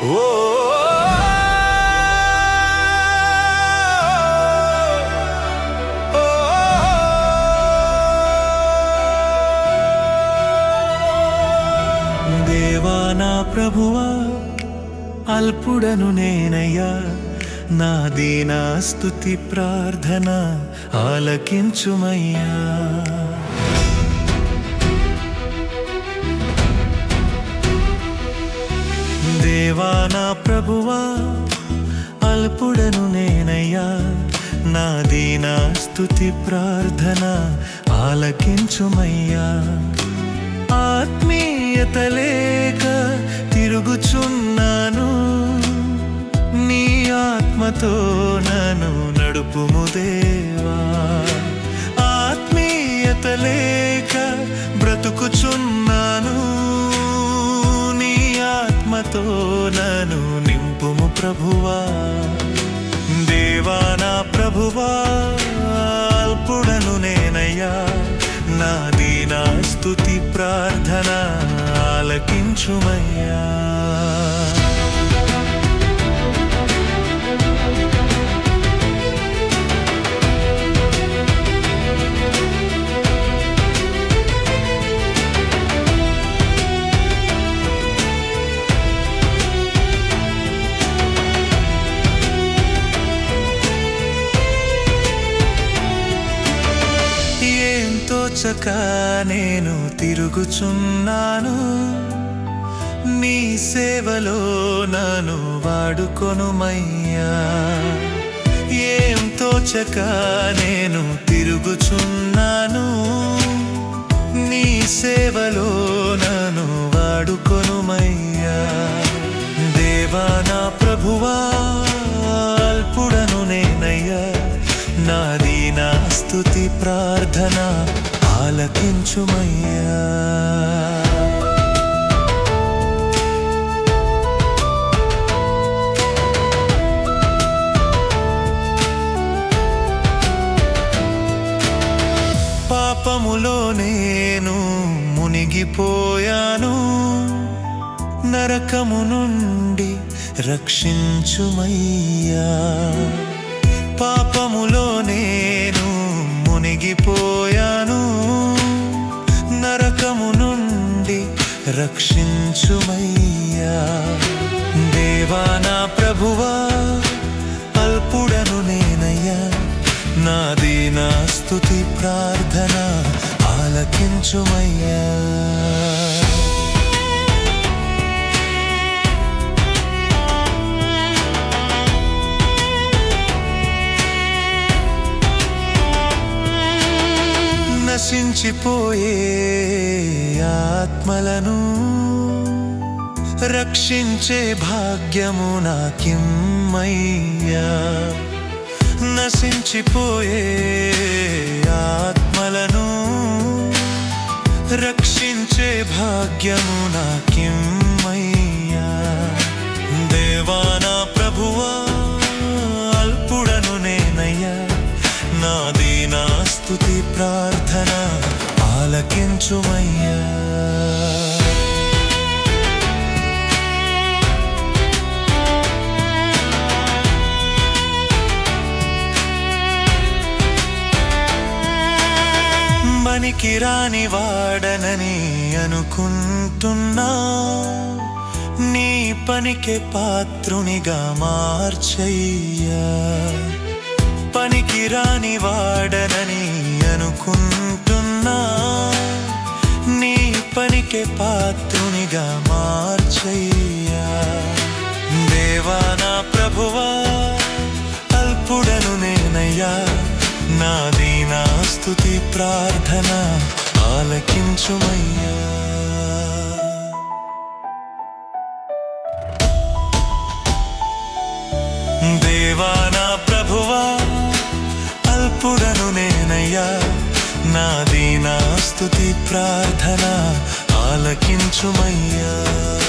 ఓ దేవా నా ప్రభువా అల్పుడను నేనయ్యా, నా దీన స్తుతి ప్రార్థన ఆలకించుమయ్యా. దేవా నా ప్రభువా అల్పుడను నేనయ్యా, నా దీన స్తుతి ప్రార్థన ఆలకించుమయ్యా. ఆత్మీయత లేక తిరుగుచున్నాను, నీ ఆత్మతో నన్ను నడుపుము దేవా. ఆత్మీయత లేక బ్రతుకుచున్నాను, నీ ఆత్మతో నన్ను నింపుము ప్రభువా. దేవా నా ప్రభువా అల్పుడను నేనయ్యా, నా దీన స్తుతి ప్రార్థన ఆలకించుమయ్యా. తోచక నేను తిరుగుచున్నాను, నీ సేవలో నన్ను వాడుకొనుమయ్యా. ఏం తోచక నేను తిరుగుచున్నాను, నీ సేవలో నన్ను వాడుకొనుమయ్యా. దేవా నా ప్రభువా అల్పుడను నేనయ్యా, నా దీన స్తుతి ప్రార్థన ఆలకించుమయ్యా. పాపములో నేను మునిగిపోయాను, నరకము నుండి రక్షించుమయ్యా. పాపములో నేను మునిగిపోయాను, నరకము నుండి రక్షించుమయ్యా. దేవా నా ప్రభువా అల్పుడను నేనయ్యా, నా దీన స్తుతి ప్రార్థన ఆలకించుమయ్యా. నశించిపోయే ఆత్మలను రక్షించే భాగ్యము నాకిమ్మయ్యా. నశించిపోయే ఆత్మలను రక్షించే భాగ్యము నాకిమ్మయ్యా. దేవా నా ప్రభువా అల్పుడను నేనయ్యా, నా దీన స్తుతి ప్రార్థన ఆలకించుమయ్యా. పనికి రాని వాడనని అనుకుంటున్నా, నీ పనికే పాత్రునిగా మార్చయ్యా. పనికి రాని వాడనని అనుకుంటున్నా, నీ పనికే పాత్రునిగా మార్చయ్యా. దేవా నా ప్రభువా అల్పుడను నేనయ్యా, నా దీన స్తుతి ప్రార్థన ఆలకించుమయ్యా. దేవా నా ప్రభువా అల్పుడను నేనయ్యా, నా దీన స్తుతి ప్రార్థన ఆలకించుమయ్యా.